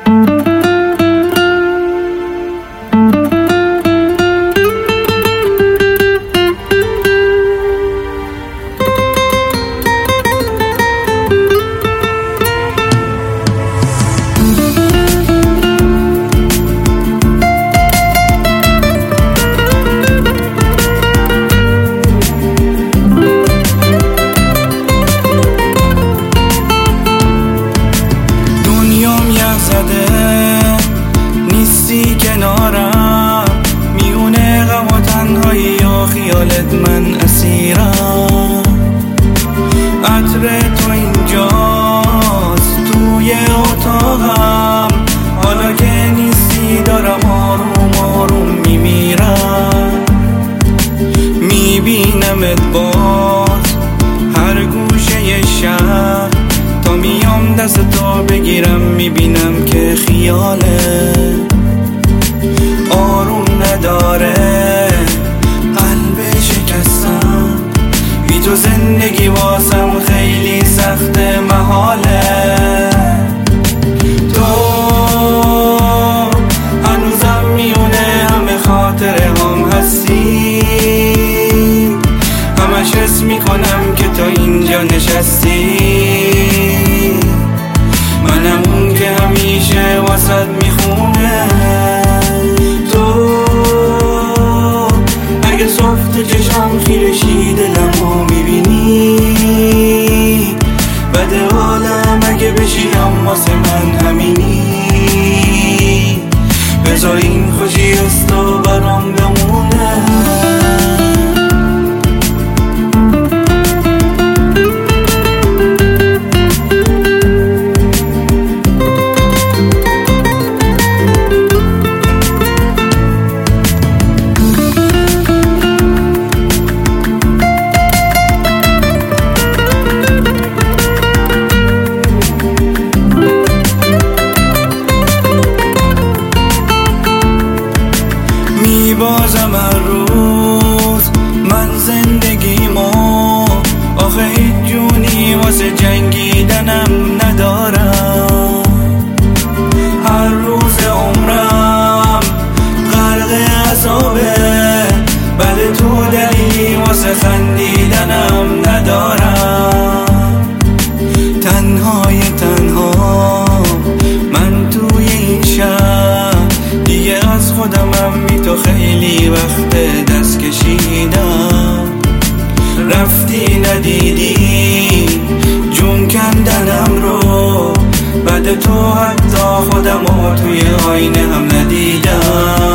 نیستی کنارم، میونه غم و تنهایی و خیالت من اسیرم. عطر تو اینجاست توی اتاقم، حالا که نیستی دارم آروم آروم میمیرم. میبینمت باز هر گوشه شهر، تا میام دست تو بگیرم میبینم که خیاله آروم نداره. قلب شکستم بی تو، زندگی واسم خیلی سخت محاله. تو هنوزم میونه همه خاطره هم هستی، همش حس میکنم که تو اینجا نشستی. منم اون که همیشه واسد میخونه. تو اگه صفت چشم خیرشی دلمو میبینی، بده عالم اگه بشی هم واسه من همینی. بذار این خوشی از تو برام بمونه. میبازم هر روز من زندگیمو، آخه هیچ جونی واسه جنگیدنم ندارم. هر روز عمرم غرق عذابه، بله تو دلیلی واسه خندیدنم ندارم. تنهای تنها من توی این شهر، دیگه از خودمم بی تو خیلی وقت دست کشیدم. رفتی ندیدی جون کندنم رو، بعد تو حتی خودمو توی آینه هم ندیدم.